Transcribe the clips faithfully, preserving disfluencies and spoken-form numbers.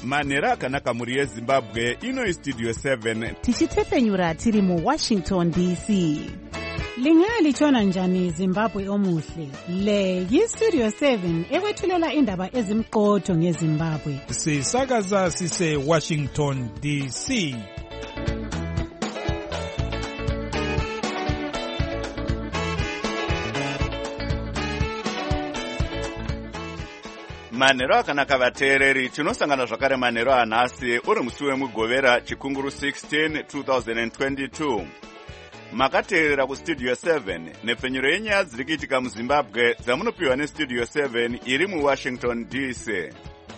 manhero akanaka mhuri yezimbabwe. Ino Studio seven tichitepfenyura tiri muWashington D C. Lingalitshona njani Zimbabwe omuhle? Le yiStudio seven ekwethulela indaba ezimqotho ngeZimbabwe. Sisakaza sise Washington D C. manhero akanaka vateereri. Tinosangana zvakare manhero anhasi uri musi wemugovera chikunguru sixteen twenty twenty-two. Makateerera kuStudio seven nepfenyuro yenyaya dziri kuitika muZimbabwe dzamunopiwa neStudio seven iri muWashington D C.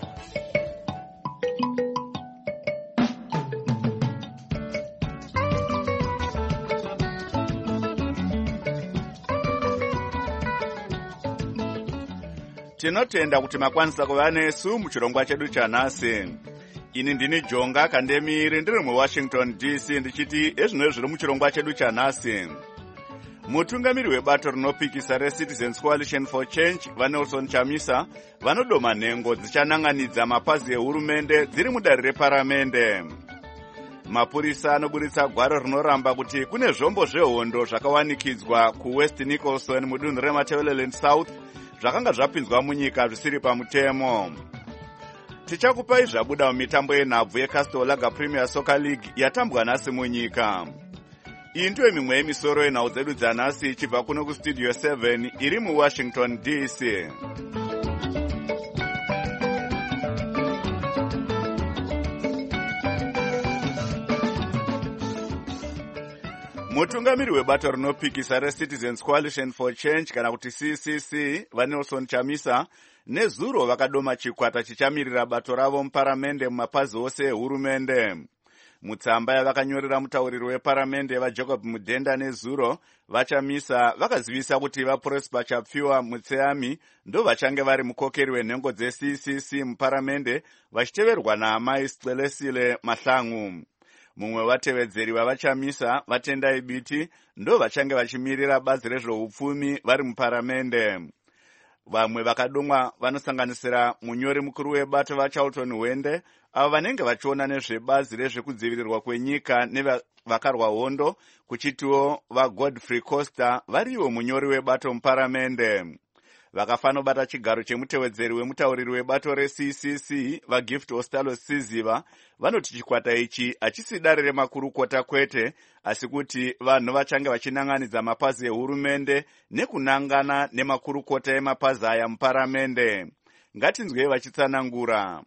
Tinotenda kuti makwanisa kuva nesu muchirongwa chedu chanhasi. Ini ndini Jonga Kandemiri ndiri muWashington D C ndichiti ezvino zviri muchirongwa chedu chanhasi. Mutungamiri webato rinopikisa reCitizens Coalition for Change vaNelson Chamisa vanodoma nhengo dzichananganidza mapazi ehurumende dziri mudare reparamende. Mapurisa anoburitsa gwaro rinoramba kuti kune zvombo zvehondo zvakawanikidzwa kuWest Nicholson mudunhu reMatabeleland South zvakanga zvapinzwa munyika zvisiri pamutemo. Tichakupai zvabuda mumitambo yenhabvu yeCastle Lager Premier Soccer League yatambwa nhasi munyika. Iyi ndiyo mimwe yemisoro yenhau dzedu dzanhasi ichibva kuno kuStudio seven iri muWashington D C. Mutungamiri webato rinopikisa reCitizens Coalition for Change kana kuti C C C vaNelson Chamisa nezuro vakadoma chikwata chichamirira bato ravo muparamende mumapazi ose ehurumende. Mutsamba yavakanyorera mutauriri weparamende vaJacob Mudhenda nezuro, vaChamisa vakazivisa kuti vaProsper Chapfiwa Mutseami ndo vachange vari mukokeri wenhengo dzeC C C muparamende vachiteverwa naamai Sichelesile Mahlangu. Mumwe vatevedzeri vavaChamisa Vatendai Biti ndo vachange vachimirira bazi rezveupfumi vari muparamende. Vamwe vakadomwa vanosanganisira munyori mukuru webato vaCharlton Wende avo vanenge vachiona nezvebazi rezvekudzivirirwa kwenyika nevakarwa hondo, kuchitiwo vaGodfrey Costa variwo munyori webato muparamende. Vakafanobata chigaro chemutevedzeri wemutauriri webato reC C C vaGift Ostalo Siziva vanoti chikwata ichi hachisi dare remakurukota kwete, asi kuti vanhu vachange vachinanganidza mapazi ehurumende nekunangana nemakurukota emapazi aya muparamende. Ngatinzwei vachitsanangura.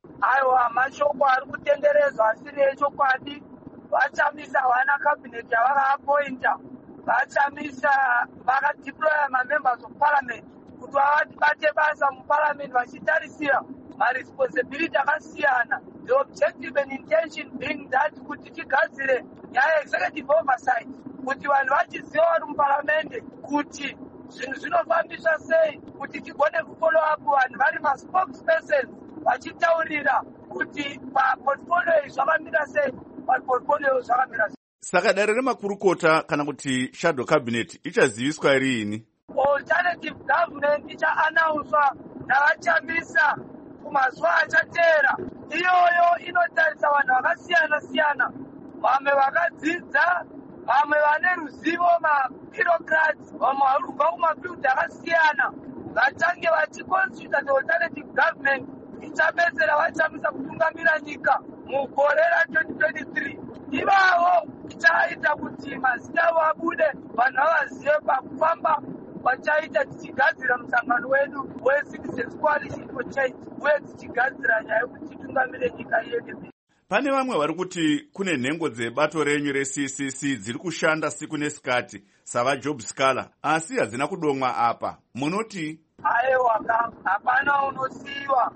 Aiwa, mashoko ari kutenderezwa asiri echokwadi. VaChamisa vana cabinet yavakaapointa, VaChamisa vakadeploya mamembers of parliament kuti vabate basa muparliament vachitarisira maresponsibility akasiyana. The objective and intention being that kuti tigadzire nyaya executive oversight, kuti vanhu vachiziva vari muparliament kuti zvinhu zvinofambiswa sei, kuti tigone kufollow up vanhu vari maspokespersons vachitaurira kuti paportfolio zvakamira sei, paportfolio zvakamira sei. Saka dare remakurukota kana kuti shadow cabinet ichaziviswa rini? Alternative government icha-announcewa navaChamisa kumazuva achateera. Iyoyo inotarisa vanhu vakasiyana-siyana, vamwe vakadzidza, vamwe vane ruzivo, mabureaucrats, vamwe vari kubva kumafield akasiyana, vachange vachiconstitute the alternative government ichabetsera vaChamisa kutungamira nyika mugore ratwenty twenty-three. Ivavo ichaita kuti mazita avo abude, vanhu vavazive pakufamba vachaita tichigadzira musangano wedu weCitizens Coalition for Change uye tichigadzira nyaya yekuti titungamire nyika yedu. Pane vamwe vari kuti kune nhengo dzebato renyu reC C C dziri kushanda siku nesikati savaJob Scala, asi hadzina kudomwa apa. Munoti? Aiwa, hapana unosiyiwa.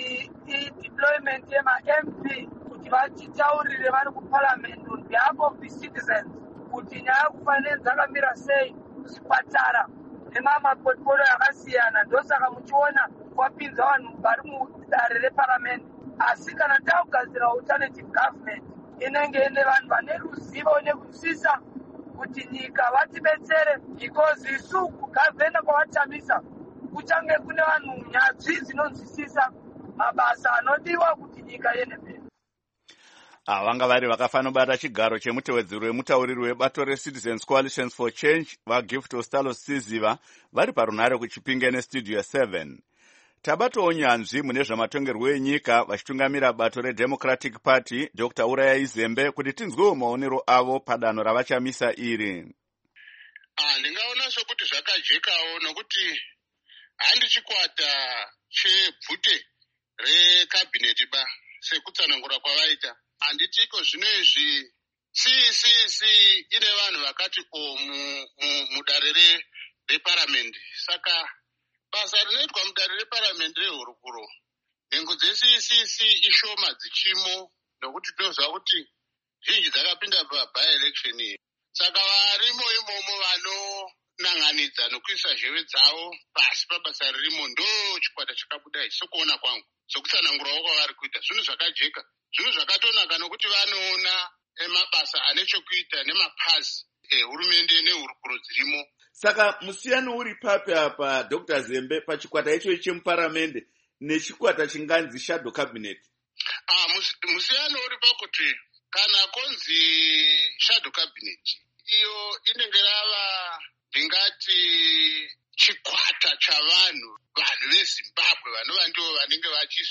I-deployment yema-M P kuti vachitaurire vari kuparliament on behalf of the citizens kuti nyaya kufanira dzakamira sei kuzvipatara nemamaportfolio akasiyana. Ndosaka muchiona kwapinza vanhu vari mudare reparliament. Asi kana takugadzira alternative government inenge ine vanhu vane ruzivo nekunzwisisa kuti nyika vatibetsere, because isu kugavhena kwavaChamisa kuchange kune vanhu nyadzvi dzinonzwisisa mabasa anodiwa kuti nyika yenepeni. Vanga vari vakafanobata chigaro chemutevedzeri wemutauriri webato reCitizens Coalition for Change vaGift Ostalo Siziva vari parunhare kuChipinge neStudio seven. Tabatowo nyanzvi mune zvamatongerwo enyika vachitungamira bato reDemocratic Party Doctor Urayai Zembe kuti tinzwewo maonero avo padanho ravachamisa iri. Ah, ndingaona sokuti zvakajekawo nokuti handi chikwata chebvute rekabhineti ba sekutsanangura kwavaita. Handitiko zvinezvi C C C ine vanhu vakati o mudare reparamendi. Saka basa rinoitwa mudare reparamendi rehurukuro nhengo dze-C C C ishoma dzichimo nokuti tinoziva kuti zhinji dzakapinda pa-by-election iyi. Saka varimo imomo vanonanganidza nokuisa zheve dzavo pasi pabasa ririmo ndo chikwata chakabuda ichi sokuona kwangu sokutsanangurawo kwavari kuita zvinhu zvakajeka. Zvinhu zvakatonaka nokuti vanoona mabasa ane chokuita nemapazi ehurumende nehurukuro dzirimo. Saka musiyano uri papi apa Doctor Zembe pachikwata icho chemuparamende nechikwata chinganzi shadow cabinet? Ah, musiyano uri pakuti kana konzi shadow cabinet iyo inenge rava ndingati chikwata chavanhu vanhu veZimbabwe vanova ndivo vanenge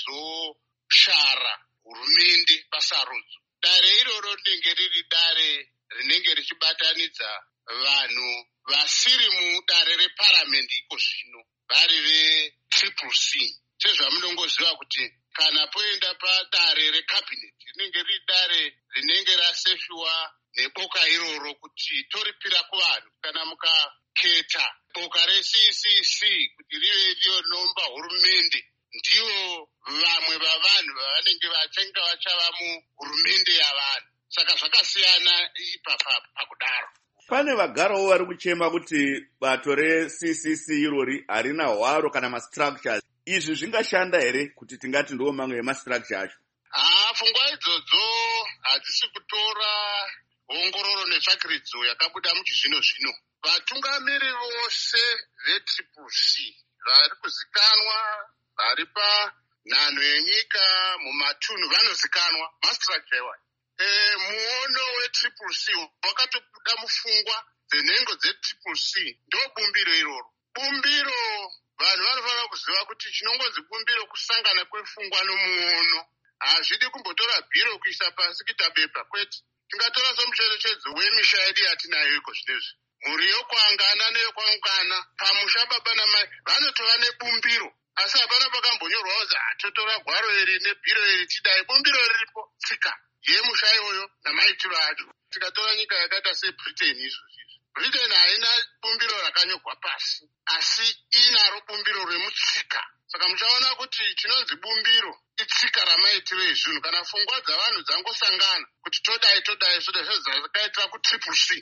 vachizoshara hurumende pasarudzo. Dare iroro rinenge riri dare rinenge richibatanidza vanhu vasiri mudare reparamendi iko zvino vari vetriple C. Sezvamunongoziva kuti kana poenda padare rekabhineti rinenge riri dare rinenge rasefiwa neboka iroro kuti toripira kuvanhu. Kana mukaketa boka re-C C C kuti rive ndiyo nomba hurumende, ndivo vamwe vavanhu vavanenge vachenga vachava muhurumende yavanhu. Saka zvakasiyana ipapa pakudaro. Pane vagarawo vari kuchema kuti bato re-C C C irori harina hwaro kana mastructures. Izvi zvingashanda here kuti tingati ndiwo mamwe emastructure acho? Ah, pfungwa idzodzo hadzisi kutora ongororo netsvakiridzo yakabuda muchizvino zvino. Vatungamiri vose vetriple C vari kuzikanwa vari panhano yenyika mumatunhu vanozikanwa mastructure iwayo. E, muono wetriple C wakatobuda mufungwa dzenhengo dzetriple C ndo bumbiro iroro. Bumbiro vanhu vanofanira kuziva kuti chinongozi bumbiro kusangana kwefungwa nomuono. Hazvidi kumbotora bhiro kuisa pasi kuita bepa kwete. Tingatora somucherechedzo wemisha yedu yatinayo iko zvinezvi. Mhuri yokwangana neyokwangana pamusha baba namai vanotova nebumbiro. Asi hapana pakambonyorwa kuti totora gwaro iri nebhiro iri tidai. Bumbiro riripo tsika yemusha iyoyo namaitiro acho. Tikatora nyika yakaita seBritain izvozvi. Britain haina bumbiro rakanyorwa pasi, asi inaro bumbiro remutsika. Saka muchaona kuti chinonzi bumbiro itsika ramaitiro ezvinhu. Kana pfungwa dzavanhu dzangosangana kuti todai todai todai zvakaitira kutriple C.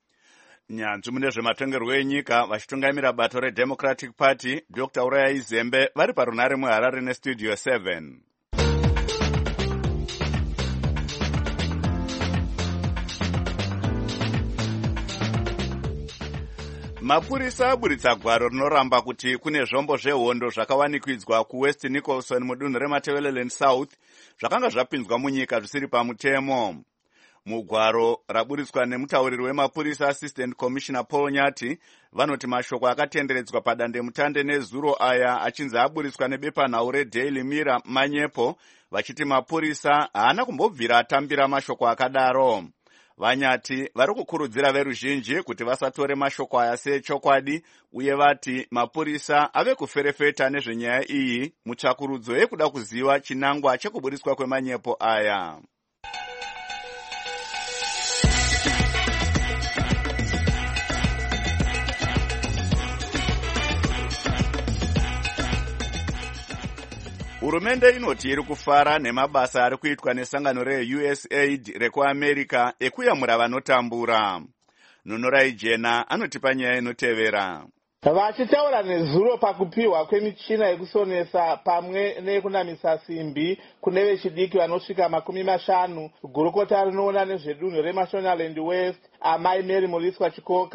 Nyanzvi mune zvematongerwo enyika vachitungamira bato reDemocratic Party Doctor Urayai Zembe vari parunhare muHarare neStudio seven. Mapurisa aburitsa gwaro rinoramba kuti kune zvombo zvehondo zvakawanikidzwa kuWest Nicholson mudunhu reMatabeleland South zvakanga zvapinzwa munyika zvisiri pamutemo. Mugwaro raburitswa nemutauriri wemapurisa Assistant Commissioner Paul Nyati vanoti mashoko akatenderedzwa padandemutande nezuro aya achinzi aburitswa nebepanhau reDaily Mirror manyepo vachiti mapurisa haana kumbobvira atambira mashoko akadaro. Vanyati vari kukurudzira veruzhinji kuti vasatore mashoko aya sechokwadi uye vati mapurisa ave kuferefeta nezvenyaya iyi mutsvakurudzo yekuda kuziva chinangwa chekuburitswa kwemanyepo aya. Hurumende inoti iri kufara nemabasa ari kuitwa nesangano reU S A I D rekuAmerica ekuyamura vanotambura. Nunorai Jena anotipa nyaya inotevera. Vachitaura nezuro pakupiwa kwemichina yekusonesa pamwe nekunamisa simbi kune vechidiki vanosvika makumi mashanu, gurukota rinoona nezvedunhu reMashonaland West amai Mary Muriswa Chikoka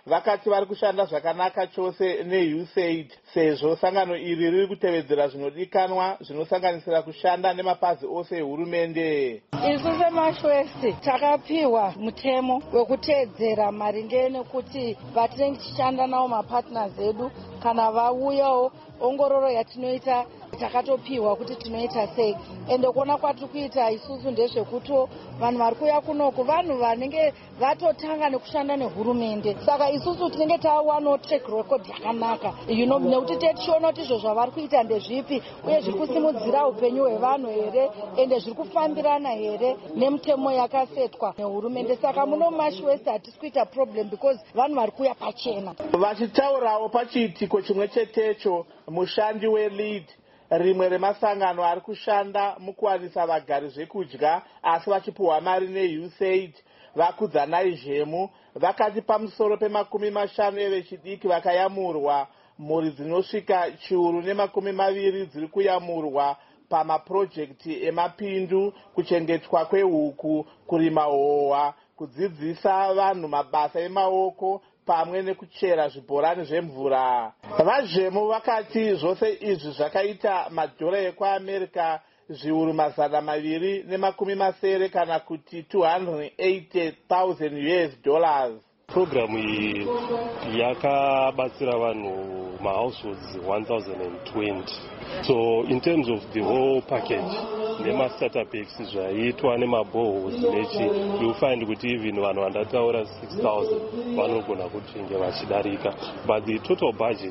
vakati vari kushanda zvakanaka chose neUSAID sezvo sangano iri riri kutevedzera zvinodikanwa zvinosanganisira kushanda nemapazi ose ehurumende. Isu seMashwest takapiwa mutemo wekuteedzera maringe nekuti vatinenge tichishanda nawo mapartners edu kana vauyawo ongororo yatinoita takatopiwa kuti tinoita sei. Ende kuona kwatiri kuita isusu ndezvekuti vanhu vari kuuya kunoko vanhu vanenge vatotanga nekushanda nehurumende. Saka isusu tinenge tawanawo track record yakanaka you know, nekuti tichiona kuti izvo zvavari kuita ndezvipi uye zviri kusimudzira upenyu hwevanhu here ende zviri kufambirana here nemutemo yakasetwa nehurumende. Saka muno Mashwest hatisi kuita problem because vanhu vari kuuya pachena. Vachitaurawo pachiitiko chimwe chetecho, mushandi weLead, rimwe remasangano ari kushanda mukuwanisa vagari zvekudya asi vachipiwa mari neUSAID, vakudzanai zvemu, vakati pamusoro pemakumi mashanu evechidiki vakayamurwa, mhuri dzinosvika chiuru nemakumi maviri dziri kuyamurwa pamapurojekiti emapindu, kuchengetwa kwehuku, kurima hohwa, kudzidzisa vanhu mabasa emaoko pamwe nekuchera zvibhorani zvemvura. Vazvemu vakati zvose izvi zvakaita madhora ekuAmerica zviuru mazana maviri nemakumi masere kana kuti two hundred eighty thousand US dollars. Programu iyi yakabatsira vanhu mahouseholds one thousand twenty. So in terms of the whole package, nema startup packs zvaitwa nemaboreholes nechi, you find kuti even vanhu vandataura six thousand vanogona kuchinge vachidarika. But the total budget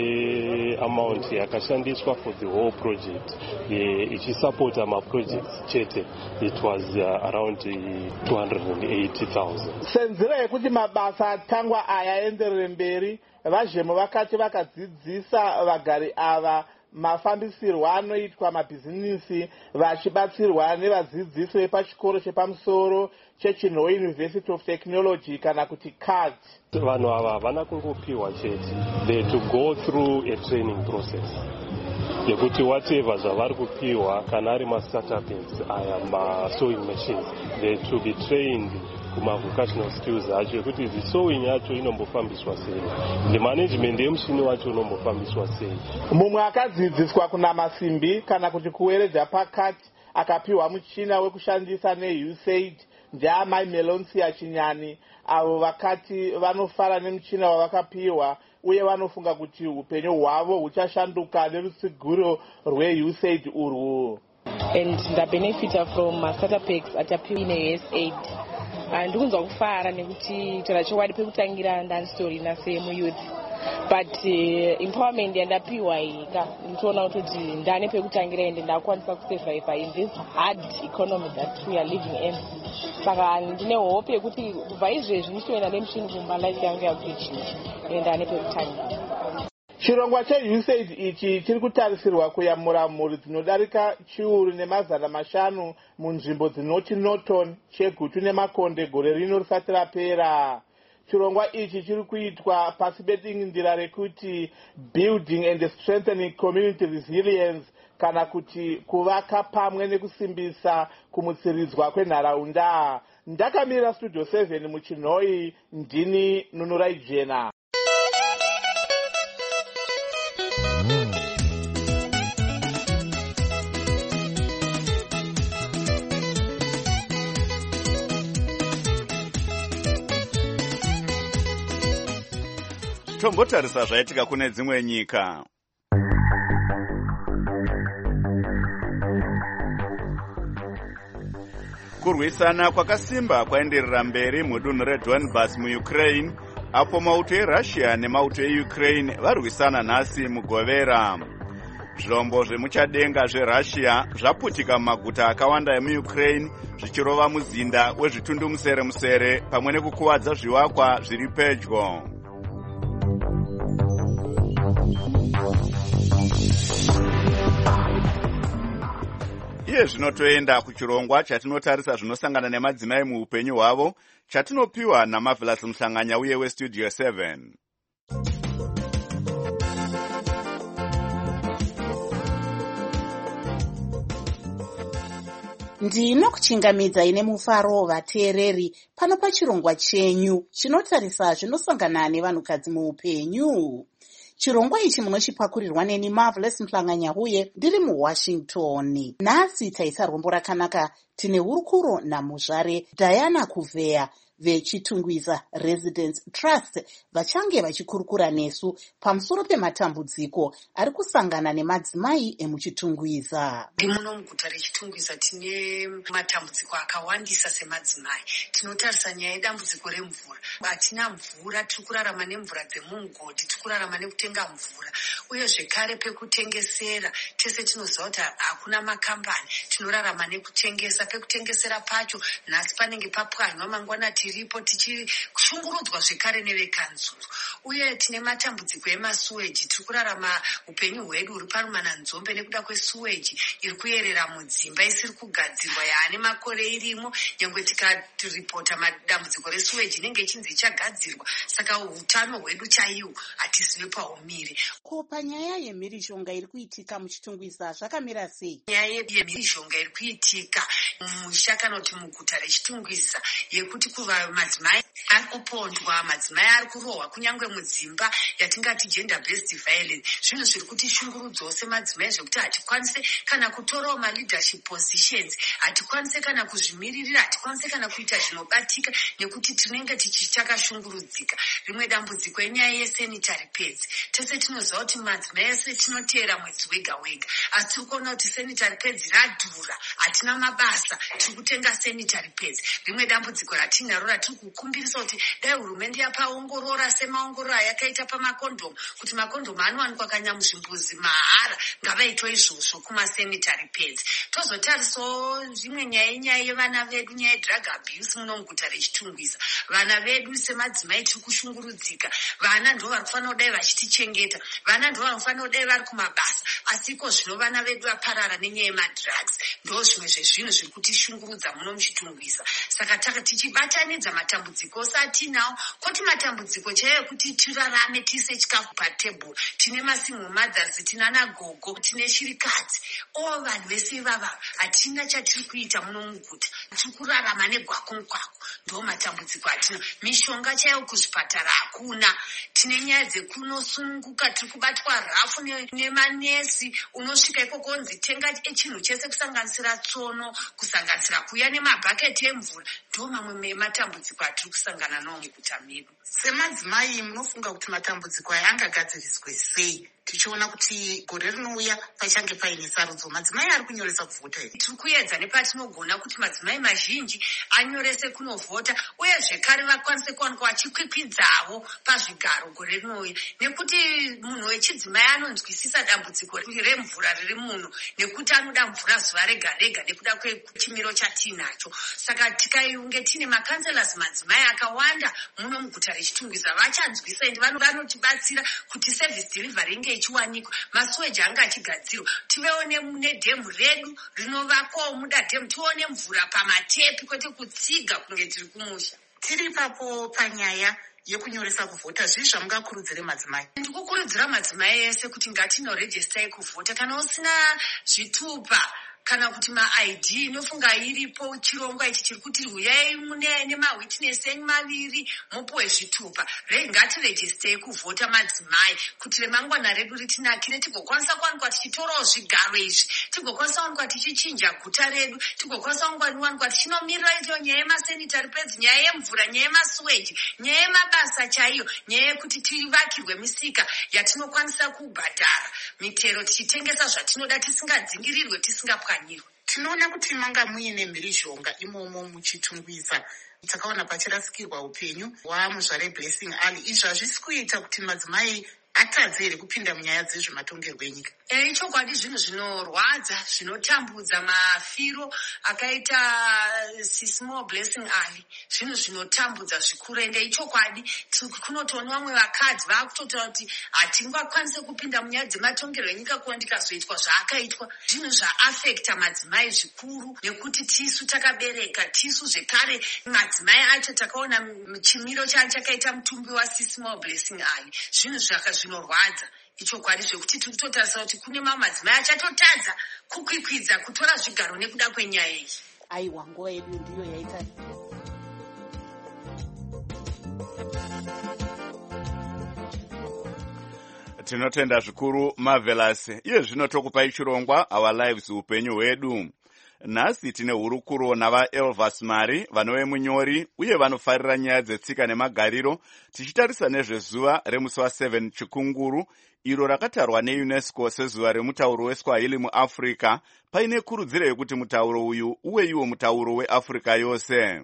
ye amount yakashandiswa for the whole project ichisupporta maprojects chete, it was uh, around uh, two hundred eighty thousand. Senzira yekuti mabasa atangwa aya enderere mberi, vazhemu vakati vakadzidzisa vagari ava mafambisirwa anoitwa mabhizinisi vachibatsirwa nevadzidzisi vepachikoro chepamusoro cheChinhoe University of Technology kana kuti C A T. Vanhu ava havana kungopiwa chete, they to go through a training process yekuti whatever zvavari kupiwa kana ari ma-startups aya ma-sewing machines, they to be trained kuma-vocational skills acho yekuti the sewing yacho inombofambiswa sei, the management yemushini wacho unombofambiswa sei. Mumwe akadzidziswa kunama simbi kana kuti kuweredha pakati akapiwa muchina wekushandisa neUSAID ndeamai Melonsia Chinyani, avo vakati vanofara nemuchina wavakapiwa uye vanofunga kuti upenyu hwavo huchashanduka nerutsigiro rweUSAID urwu. And the benefit from uh, startup packs atapiwa neUSAID. Ndikunzwa kufara nekuti chora chokwadi pekutangira ndanstori nasemu youth. But uh, empowerment yandapiwa ika ndinoona kuti ndane pekutangira ende ndakwanisa kusurvive in this hard economy that we are living in. Saka ndine hope yekuti kubva izvezvi ndichoenda nemushini kumba life yangu yakuichinja ende ndane pekutangira. Chirongwa cheUSAID ichi chiri kutarisirwa kuyamura mhuri dzinodarika chiuru nemazana mashanu munzvimbo dzinoti Norton, Chegutu neMakonde gore rino risati rapera. Chirongwa ichi chiri kuitwa pasi bedingindira rekuti Building and Strengthening Community Resilience kana kuti kuvaka pamwe nekusimbisa kumutsiridzwa kwenharaunda. Ndakamira Studio seven muChinhoe, ndini Nunurai Jena. Tombotarisa zvaitika kune dzimwe nyika. Kurwisana kwakasimba kwaenderera mberi mudunhu reDonbas muUkraine, apo mauto eRussia nemauto eUkraine varwisana nhasi mugovera. Zvombo zvemuchadenga zveRussia zvaputika mumaguta akawanda emuUkraine zvichirova muzinda wezvitundumusere musere pamwe nekukuwadza zvivakwa zviri pedyo. Iye zvinotoenda kuchirongwa chatinotarisa zvinosangana nemadzimai muupenyu hwavo chatinopiwa naMarvelous Muhlanganya uye weStudio seven. ndinokuchingamidzai nemufaro vateereri pano pachirongwa chenyu chinotarisa zvinosangana nevanhukadzi muupenyu. Chirongwa ichi munochipakurirwa neni Marvelous Mhlanganya-Huye ndiri muWashington. Nhasi taisa rombo rakanaka tine hurukuro namuzvare Diana Kuvea vechitungwiza Residence Trust vachange vachikurukura nesu pamusoro pematambudziko ari kusangana nemadzimai emuchitungwiza. Muno muguta rechitungwiza tine matambudziko akawandisa semadzimai. Tinotarisa nyaya yedambudziko remvura. Hatina mvura, tiri kurarama nemvura dzemumugodhi, tiri kurarama nekutenga mvura. Uye zvekare pekutengesera, tese tinoziva kuti hakuna makambani, tinorarama nekutengesa. Pekutengesera pacho, nhasi panenge papwanywa mangwana tiripo tichishungurudzwa zvekare nevekanzuru. Uye tine matambudziko emasuweji, tiri kurarama upenyu hwedu huri parumananzombe nekuda kwesuweji iri kuyerera mudzimba isiri kugadzirwa yaane makore irimo. Nyangwe tikaripota madambudziko resuweji inenge ichinzi ichagadzirwa, saka utano hwedu chaiwo hatisiwe paumire. Ko panyaya yemhirizhonga iri kuitika muchitungwiza zvakamira sei? Nyaya yemhirizhonga iri kuitika mumusha kana kuti muguta rechitungwiza yekuti kuva madzimai ari kupondwa, madzimai ari kurohwa kunyange mudzimba yatingati gender based violence. Zvinhu zviri kuti shungurudzawo semadzimai zvekuti hatikwanise kana kutorawo maleadership positions, hatikwanise kana kuzvimiririra, hatikwanise kana kuita zvinobatika nekuti tinenge tichitakashungurudzika. Rimwe dambudziko enyaya yesanitary pads. Tese tinoziva kuti madzimai ese tinoteera mwedzi wega wega, asi tiri kuona kuti sanitary pads radhura, hatina mabasa, tiri kutenga sanitary pads. Rimwe dambudziko ratinaro ratiri kukumbirisa kuti dai hurumende yapaongorora semaongororo ayakaita pamakondomu, kuti makondomu anowanikwa kanya muzvimbuzi mahara, ngavaitwa izvozvo kumasanitary pads. Tozotarisawo zvimwe nyaya nyaya yevana vedu, nyaya yedrug abuse muno muguta rechitungwiza. Vana vedu semadzimai tiri kushungurudzika. Vana ndo vari kufanira kudai vachitichengeta, vana ndo vanofanira kudai vari kumabasa, asiko zvino vana vedu vaparara nenyaya yemadrugs. Ndo zvimwe zvezvinhu zviri kutishungurudza muno muchitungwiza. Saka taka tichibatanidza matambudziko satinawo, kuti matambudziko chaiyo kuti tirarame tise chikafu patebhuru. Tine masingle mothers, tina nagogo, tine shirikadzi. O vanhu vese ivava hatina chatiri kuita muno muguta, tiri kurarama negwako mugwako. Ndo matambudziko atina. Mishonga chaiyo kuzvipatara hakuna. Tine nyaya dzekunosununguka, tiri kubatwa rafu nemanesi. Unosvika ikoko kunzi tenga chinhu chese kusanganisira tsono, kusanganisira kuya nemabhaketi emvura. Ndo mamwe ematambudziko atiri kusangana nawo muguta medu. Semadzimai munofunga kuti matambudziko aya angagadziriswe sei? Tichiona kuti gore rinouya pachange paine sarudzo, madzimai ari kunyoresa kuvhota here. Tiri kuedza nepatinogona kuti madzimai mazhinji anyorese kunovhota, uye zvekare vakwanise kuwanikwa vachikwikwidzawo pazvigaro gore rinouya, nekuti munhu wechidzimai anonzwisisa dambudziko remvura riri muno, nekuti anoda mvura zuva rega rega nekuda kwechimiro chatinacho. Saka tikaunge tine makanselas madzimai akawanda muno muguta rechitungwiza, vachanzwisa ende vanotibatsira kuti service delivery inge ichiwanikwa, masuweji anga achigadzirwa, tivewo nedhemu redu rinovakwawo muda dhemu, tione mvura pamatepi kwete kutsiga kunge tiri kumusha. Tiri ipapo panyaya yekunyoresa kuvhota, zvii zvamungakurudzire madzimai? Ndikukurudzira madzimai ese kuti ngatinorejistai kuvhota. Kana usina zvitupa kana kuti ma-I D inofunga iripo, chirongwa ichi chiri kuti huyai nemawitness enyu maviri mupuwe zvitupa. Ngatirejistei kuvhota madzimai kuti remangwana redu ritinakire, tigokwanisa kuwanikwa tichitorawo zvigaro izvi, tigokwanisa kuwanikwa tichichinja guta redu, tigokwanisa kuwanikwa tichinomiririra iyo nyaya yemasanitary pads, nyaya yemvura, nyaya yemasuweji, nyaya yemabasa chaiyo, nyaya yekuti tivakirwe misika yatinokwanisa kubhadhara mitero, tichitengesa zvatinoda tisingadzingirirwe, tisingapwa. Tinoona kuti manga muine mhirizhonga imomo muchitungwiza. Takaona pachirasikirwa upenyu wamuzvare Blessing Ali. Izvi hazvisi kuita kuti madzimai atadze here kupinda munyaya dzezvematongerwo enyika? E, chokwadi zvinhu zvinorwadza, zvinotambudza, mafiro akaita Sismo Blessing Ali, zvinhu zvinotambudza zvikuru. Ende ichokwadi kunotoona vamwe vakadzi vakutotaura kuti hatingakwanise kupinda munyaya dzematongerwo enyika kuva ndikazoitwa zvaakaitwa. Zvinhu zvaafekta madzimai zvikuru, nekuti tisu takabereka, tisu zvekare madzimai acho takaona chimiro chakaita mutumbi waSismo Blessing Ali. Zvinhu zvinorwadza. Ichokwadi zvekuti tiri kutotarisa kuti kune mamwe madzimai achatotadza kukwikwidza kutora zvigaro nekuda kwenyaya iyi. aiwa nguva yedu ndiyo yaita. Tinotenda zvikuru Marvelous. Iye zvino tokupai chirongwa Our Lives upenyu hwedu. Nhasi tine hurukuro nava Elvas Mari vanove munyori uye vanofarira nyaya dzetsika nemagariro, tichitarisa nezvezuva remusi wa7 Chikunguru iro rakatarwa neUNESCO sezuva remutauro weSwahili muAfrica, paine kurudziro yekuti mutauro uyu uwe iwo mutauro weAfrica yose.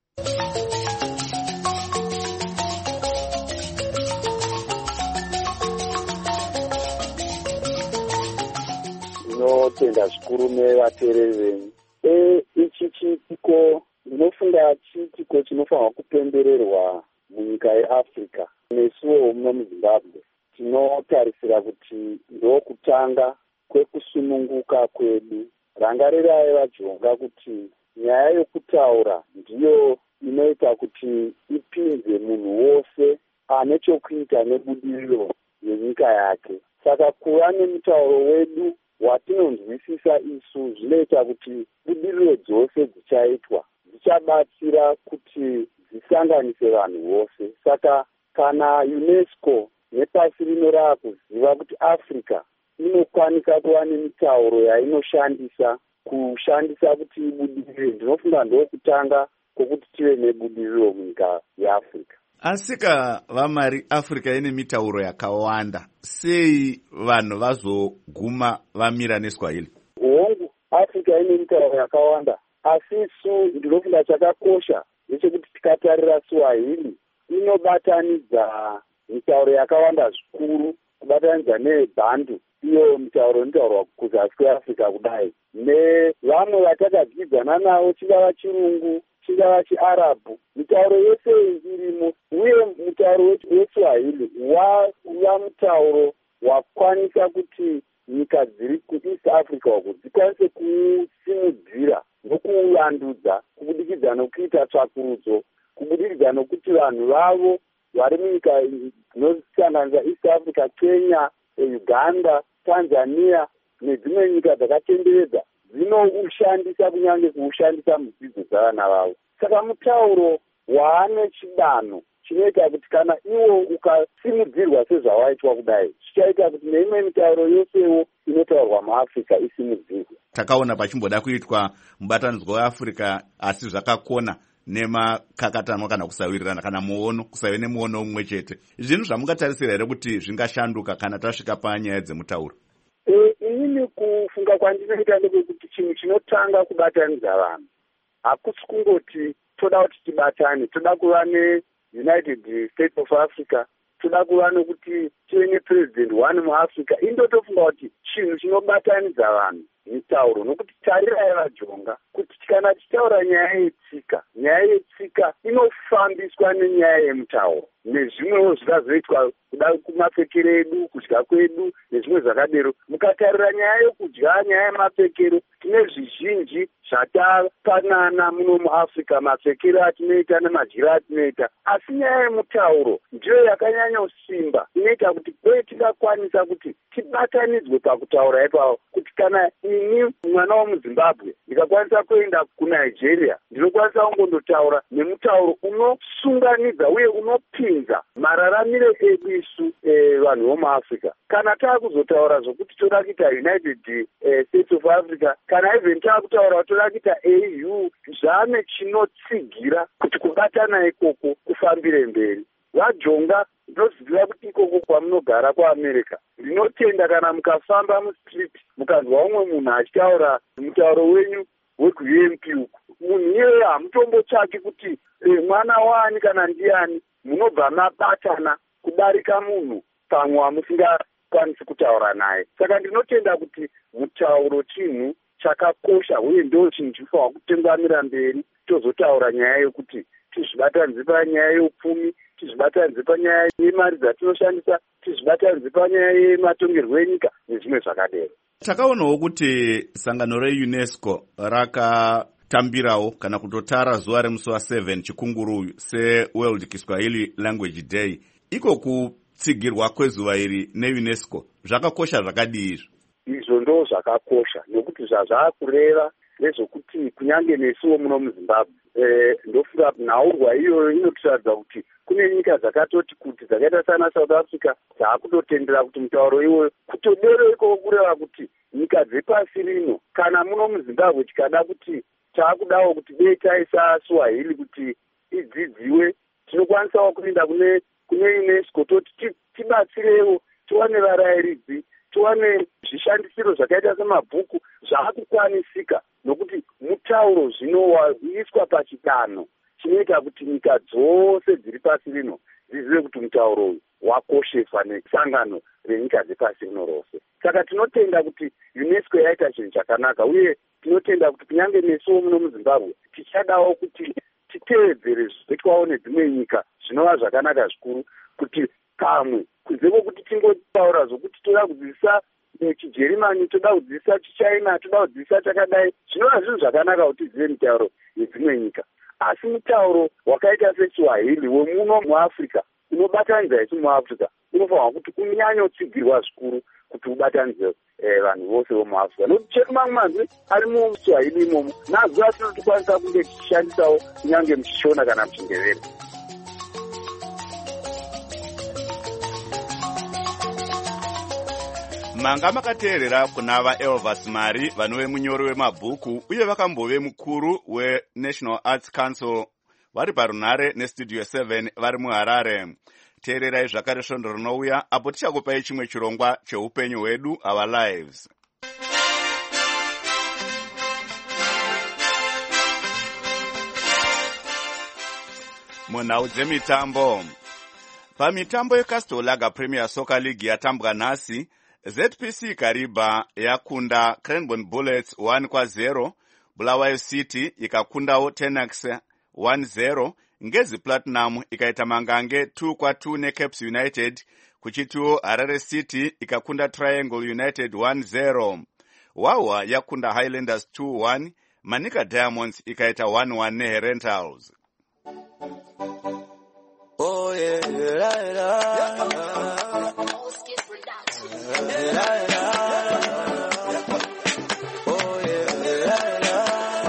Tinotenda zvikuru nevateereri venyu. E ichi chiitiko ndinofunga chiitiko chinofanirwa kupembererwa munyika yeAfrica. Nesuwo muno muZimbabwe tinotarisira kuti ndokutanga kwekusununguka kwedu. Rangarirai vajonga kuti nyaya yokutaura ndiyo inoita kuti ipinze munhu wose ane chokuita nebudiriro yenyika yake. Saka kuva nemutauro wedu watinonzwisisa isu zvinoita kuti budiriro dzose dzichaitwa dzichabatsira kuti dzisanganise vanhu vose. Saka kana UNESCO nepasi rino raakuziva kuti Africa inokwanisa kuva nemitauro yainoshandisa kushandisa kuti ibudirire, ndinofunga ndokutanga kwokuti tive nebudiriro munyika yeAfrica. Asika vamari Africa ine mitauro yakawanda, sei vanhu vazoguma vamira neSwahili? Hongu, Africa ine mitauro yakawanda, asi isu ndinofunga chakakosha ndechekuti tikatarira Swahili inobatanidza mitauro yakawanda zvikuru, kubatanidza neBantu, iyo mitauro inotaurwa kuzasi kweAfrica kudai, nevamwe vatakadyidzana navo, chingava chirungu chingava chiarabhu, mitauro yose irimo, uye mutauro weSwahili wava mutauro wakwanisa kuti nyika dziri kuEast Africa uko dzikwanise kusimudzira nokuwandudza kubudikidza nokuita tsvakurudzo, kubudikidza nokuti vanhu vavo vari munyika dzinosanganisa East Africa, Kenya, Uganda, Tanzania nedzimwe nyika dzakatenderedza dzinoushandisa kunyange kuushandisa mudzidzo dzavana vavo. Saka mutauro waane chidanho chinoita kuti kana iwo ukasimudzirwa sezvawaitwa kudai, chichaita kuti neimwe mitauro yosewo inotaurwa muAfrica isimudzirwe. Takaona pachimboda kuitwa mubatanidzwa weAfrica asi zvakakona nemakakatanwa kana kusawirirana kana muono, kusave nemuono umwe chete. Zvinhu zvamungatarisira here kuti zvingashanduka kana tasvika panyaya dzemutauro? E, inini kufunga kwandinoita ndekuti chinhu chinotanga kubatanidza vanhu hakusi kungoti toda kuti tibatane, toda kuva neUnited States of Africa, toda kuva nokuti tive nepresident one muAfrica. Indotofunga kuti chinhu chinobatanidza vanhu mitauro, nokuti tarirai vajonga kuti kana tichitaura nyaya yetsika, nyaya yetsika inofambiswa nenyaya yemutauro nezvimwewo zvikazoitwa kuda kumapfekero edu, kudya kwedu nezvimwe zvakadero. Mukatarira nyaya yokudya, nyaya yemapfekero, tine zvizhinji zvatapanana muno muAfrica, mapfekero atinoita nemadyiro atinoita, asi nyaya yemutauro ndiyo yakanyanya simba inoita kuti kwe tikakwanisa kuti tibatanidzwe pakutaura ipapo, kuti kana ini mwana womuZimbabwe ndikakwanisa kuenda kuNigeria ndinokwanisa kungondotaura nemutauro unosunganidza uye unopinza mararamiro edu isu e, vanhu vomuAfrica. Kana taakuzotaura zvokuti toda kuita United eh, States of Africa, kana even taakutaura toda kuita A U, zvaane chinotsigira kuti kubatana ikoko kufambire mberi. Vajonga ndinoziva kuti ikoko kwamunogara kuAmerica, ndinotenda kana mukafamba mustreet mukanzwa umwe munhu achitaura mutauro wenyu wekuU M P uku, munhu iyoyo hamutombotsvaki kuti e, mwana waani kana ndiani, munobva mabatana kudarika munhu pamwe wamusingakwanisi kutaura naye. Saka ndinotenda kuti mutauro chinhu chakakosha uye ndo chinhu chinofanirwa kutengamira mberi, tozotaura nyaya yokuti tizvibatanidze panyaya yeupfumi, tizvibatanidze panyaya yemari dzatinoshandisa, tizvibatanidze panyaya yematongerwo enyika nezvimwe zvakadero. Takaonawo kuti sangano reUNESCO rakatambirawo kana kutotara zuva remusi wa7 Chikunguru seWorld Kiswahili Language Day. Iko kutsigirwa kwezuva iri neUNESCO zvakakosha zvakadii izvo? Izvo ndo zvakakosha, nokuti zvazvaakureva rezvokuti kunyange nesuwo muno muzimbabwe eh, ndofunga nhaurwa iyoyo inotiradza kuti kune nyika dzakatoti kuti dzakaita sana south africa dzaakutotendera kuti mutauro iwoyo kutodero ikoko kureva kuti nyika dzepasi rino kana muno muzimbabwe tikada kuti taakudawo kuti dei taisa swahili kuti idzidziwe tinokwanisawo kuenda kune kune unesco toti tibatsirewo tiwane varayiridzi tiwane zvishandisiro zvakaita semabhuku zvaakukwanisika nokuti mutauro zvino waiswa pachidanho chinoita kuti nyika dzose dziri pasi rino dzizive kuti mutauro uyu wakosheswa nesangano renyika dzepasi rino rose. Saka tinotenda kuti UNESCO yaita chinhu chakanaka uye tinotenda kuti kunyange nesuwo muno muzimbabwe tichadawo kuti titeedzere zvoitwawo nedzimwe nyika zvinova zvakanaka zvikuru kuti kamwe kunze kwokuti tingotaura zvokuti toda kudzidzisa chijerimani toda kudzidzisa chichina toda kudzidzisa chakadai zvinova zvinhu zvakanaka kuti tizive mitauro yedzimwe nyika asi mutauro wakaita sechwahili wemuno muafrica unobatanidza isu muafrica unofanirwa kuti kunyanyotsigirwa zvikuru kuti ubatanidze vanhu vose vomuafrica nokuti chedu mamwe manzwi ari muswahili imomo nazo atinotokwanisa kunge tichishandisawo kunyange muchishona kana muchindevere. manga makateerera kuna vaelvas mari vanove munyori wemabhuku uye vakambove mukuru wenational arts council vari parunhare nestudio seven vari muharare. Teererai zvakare svondo rinouya apo tichakupai chimwe chirongwa cheupenyu hwedu our lives. munhau dzemitambo. Pamitambo yeCastle Lager Premier Soccer League yatambwa nhasi, Z P C Kariba yakunda Cranbourne Bullets one kwa zero, Bulawayo City ikakundawo Tenax one zero, Ngezi Platinum ikaita mangange two kwa two neCaps United, kuchituo Harare City ikakunda Triangle United one zero. Wawa yakunda Highlanders two one, Manika Diamonds ikaita one one neHerentals. Oh yeah, la, la, la. La, la. Oh yeah, la, la.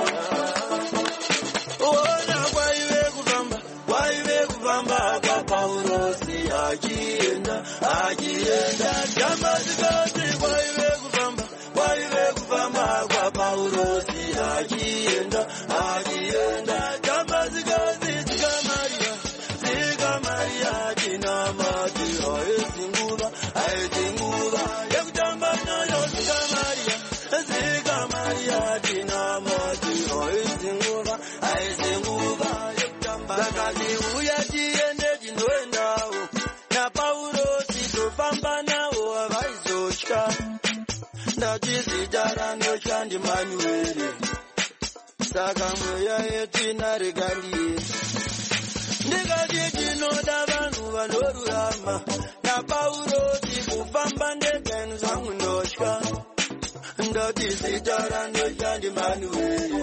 Oh na kwa iwe kuvamba, kwa iwe kuvamba kwa Paulo si ajienda, ajienda jamba zikati kwa iwe kuvamba, kwa iwe kuvamba kwa Paulo si ajienda, ajienda jamba zikati zikamaria, zikamaria jina mati haezinguva, haezinguva yakutamba nayo zikamaria, zikamaria jina mati haezinguva, haezinguva yakutamba zakati uya jiende jinoendawo na Paulo sitofamba nawo havaizochka ndachizidara nochandi Manueli saka mweya yetu inaregandiye ndikati tinoda vanhu vanorurama na Paulo tikufamba ndegani zvangu ndotya ndachizidara nochandi Manueli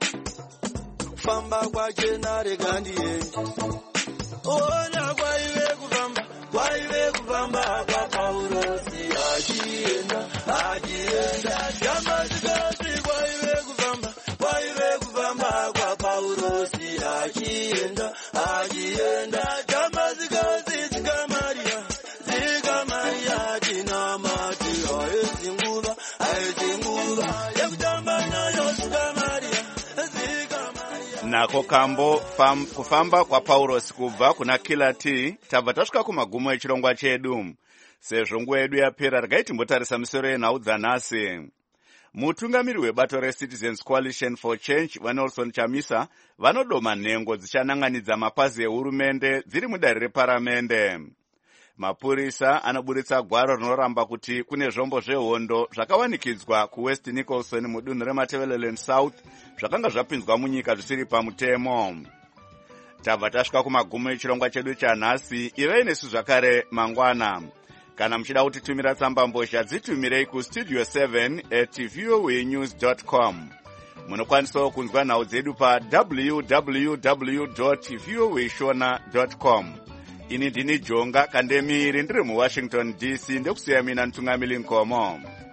famba kwache naregandiye ona kwaive kufamba kwaive kufamba kwa Paulo si achienda achienda jamba zikati kwaive kufamba kwaive kufamba kwa Paulo si achienda achienda jamba zikati zikamaria zikamaria jina mati haezinguva haezinguva yakutamba nayo zikamaria zikamaria. Nako kambo fam, kufamba kwa Paulos kubva kuna kila ti tabva tasvika kumagumo echirongwa chedu. Sezvo nguva yedu yapera regai timbotarisa misoro yenhau dzanhasi. Mutungamiri webato reCitizens Coalition for Change vaNelson Chamisa vanodoma nhengo dzichananganidza mapazi ehurumende dziri mudare reparamende. Mapurisa anoburitsa gwaro rinoramba kuti kune zvombo zvehondo zvakawanikidzwa kuWest Nicholson mudunhu reMatabeleland South zvakanga zvapinzwa munyika zvisiri pamutemo. Tabva tasvika kumagumo echirongwa chedu chanhasi. Ivei nesu zvakare mangwana. Kana muchida kutitumira tsamba mbozha dzitumirei kustudio seven at voa news dot com. Munokwanisawo kunzwa nhau dzedu pa w w w dot voa shona dot com. Ini ndini Jonga Kandemiri ndiri muWashington D C ndekusiya mina Ntungamili Nkomo.